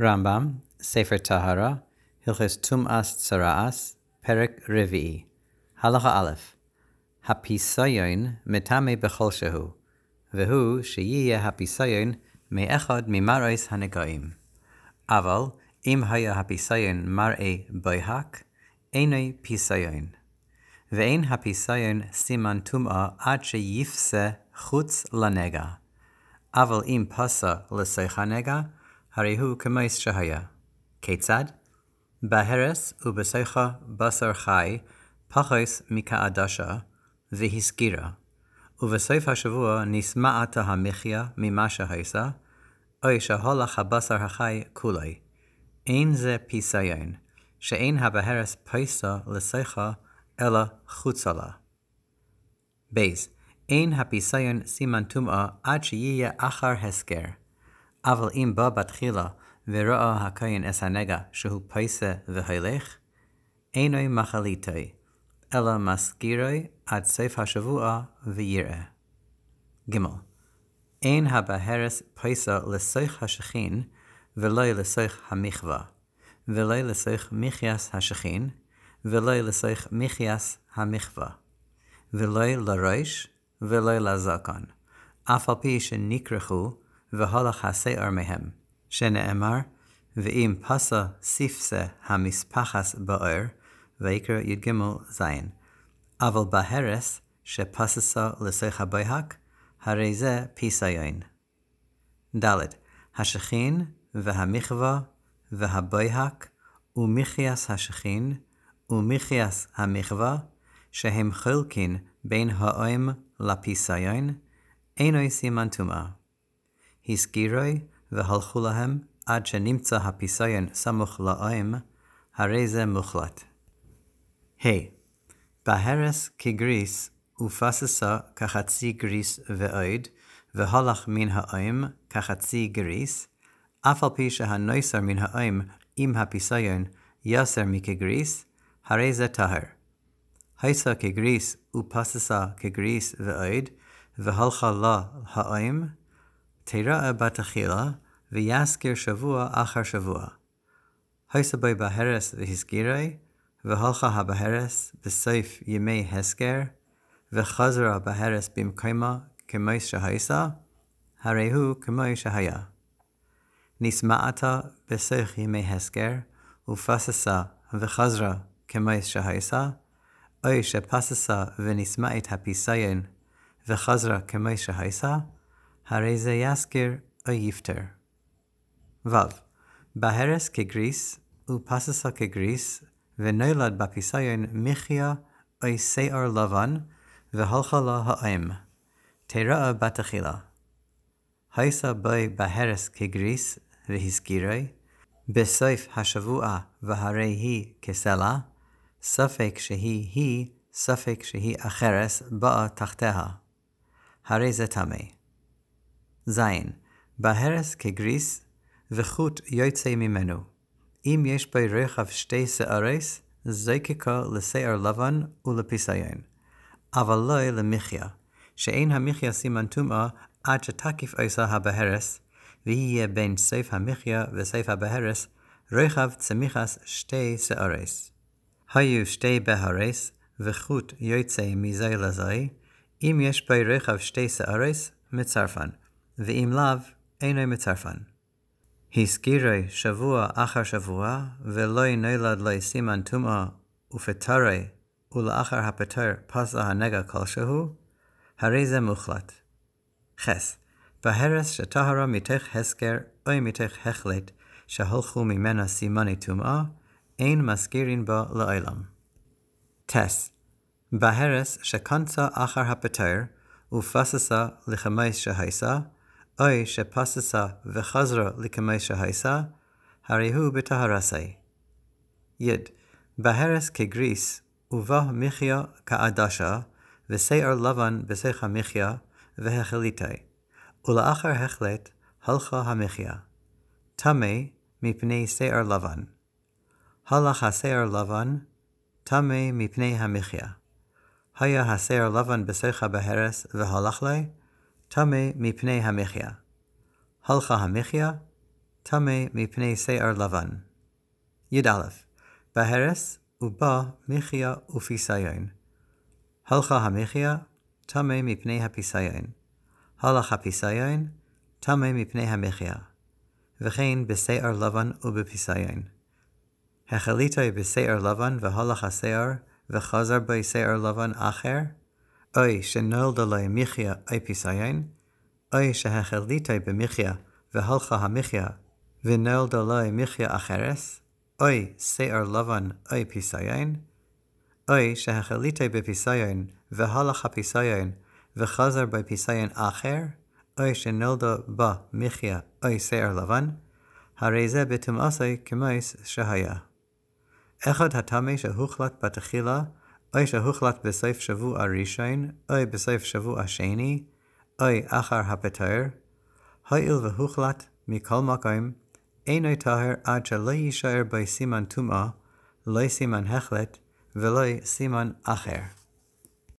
רמב"ם, ספר טהרה, הלכות טומאת צרעת, פרק רביעי. הלכה א', הפיסיון מטמא בכל שהוא, והוא שיהיה הפיסיון מאחד ממראות הנגעים. אבל אם היה הפיסיון מראה בוהק, אינו פיסיון. ואין הפיסיון סימן טומאה עד שיפסה חוץ לנגע. אבל אם פסה לסך הנגע, הרי הוא כמוס שהיה. כיצד? בהרס ובסך בשר חי פחוס מכעדשה והסגירה, ובסוף השבוע נשמעת המחיה ממה שהייסה, או שהולך הבשר החי כולי. אין זה פיסיון, שאין הבהרס פסה לסך אלא חוצה לה. בייס, אין הפיסיון סימן טומאה עד שיהיה אחר הסגר. אבל אם בא בתחילה וראה הכהן את הנגע שהוא פסה והולך, אינו מחליטי, אלא מסגירי עד סוף השבוע ויראה. ג' אין הבהרס פסה לסך השכין, ולא לסך המחווה, ולא לסך מחייס השכין, ולא לסך מחייס המחווה, ולא לראש, ולא לזקן, אף על פי שנקרחו, והולך השער מהם, שנאמר, ואם פסה ספסה המספחס באור, ויקרא י"ג זין. אבל בהרס שפססה לסך הבוהק, הרי זה פיסיון. ד' השכין והמחווה והבוהק ומחייס השכין ומחייס המחווה, שהם חולקין בין האום לפיסיון, אינו סימן טומאה. הסגירוי והלכו להם עד שנמצא הפיסיון סמוך לאום, הרי זה מוחלט. בהרס כגריס ופססה כחצי גריס ועוד, והלך מן האום כחצי גריס, אף על פי שהנויסר מן האום עם הפיסיון יסר מכגריס, הרי זה טהר. הייסה כגריס ופססה כגריס ועוד, והלכה לה האום, תראה בתחילה, ויסגיר שבוע אחר שבוע. הייסה בי בהרס והסגירי, והלכה הבהרס בסוף ימי הסגר, וחזרה בהרס במקומה כמו שהייסה, הרי הוא כמו שהיה. נשמעתה בסוף ימי הסגר, ופססה וחזרה כמו שהייסה, או שפססה ונשמעת הפיסיון, וחזרה כמו שהייסה, הרי זה יסגיר או יפטר. בהרס כגריס ופססה כגריס, ונולד בפיסיון מחיה או שיער לבן, והלכה לה האום. תראה בתחילה. הייסה בי בהרס כגריס והסגירי, בסוף השבוע והרי היא כסלע, ספק שהיא ספק שהיא אחרס באה תחתיה. הרי זה טמא. זין, בהרס כגריס, וחוט יוצא ממנו. אם יש בי רחב שתי שערס, זקקה לשיער לבן ולפיסיון. אבל לא למחיה, שאין המחיה סימן טומאה עד שתקיף עושה הבהרס, ויהיה בין סוף המחיה וסוף הבהרס, רחב צמיחס שתי שערס. היו שתי בהרס, וחוט יוצא מזה לזה, אם יש בי רחב שתי שערס, מצרפן, ואם לאו, אינו מצרפן. הסגירי שבוע אחר שבוע, ולא נולד לו סימן טומאה ופטרי, ולאחר הפטר פסה הנגע כלשהו, הרי זה מוחלט. חס, בהרס שטהרה מתוך הסגר או מתוך החלט, שהלכו ממנה סימני טומאה, אין מסגירין בה לעולם. תס, בהרס שקנצה אחר הפטר, ופססה לכמוס שהייסה, או שפססה וחזרה לכמוס שהייסה, הרי הוא בטהרסי. יד, בהרס כגריס, ובא מחיה כעדשה, ושיער לבן בסך המחיה, והחליטי, ולאחר החלט הלכה המחיה. טמא מפני שיער לבן. הלך השיער לבן, טמא מפני המחיה. היה השיער לבן בסך הבהרס והלך לי, טמא מפני המחיה. הלכה המחיה, טמא מפני שיער לבן. י"א בהרס ובא מחיה ופיסיון. הלכה המחיה, טמא מפני הפיסיון. הלך הפיסיון, טמא מפני המחיה. וכן בשיער לבן ובפיסיון. החליטי בשיער לבן והלך השיער, וחזר בי שיער לבן אחר, אוי שנולדה לי מחיה אי פיסיון, אוי שהחליטי במחיה והלכה המחיה, ונולדה לי מחיה אחרס, אוי שיער לבן אי פיסיון, אוי שהחליטי בפיסיון והלך הפיסיון, וחזר בי פיסיון אחר, אוי שנולדה בה מחיה אי שיער לבן, הרי זה בטומאתי כמוס שהיה. אחד הטמא שהוחלט בתחילה, אוי שהוחלט בסוף שבוע ראשון, אוי בסוף שבוע שני, אוי אחר הפטר, הואיל והוחלט מכל מקום, אינו טהר עד שלא יישאר בי סימן טומאה, לא סימן החלט, ולא סימן אחר.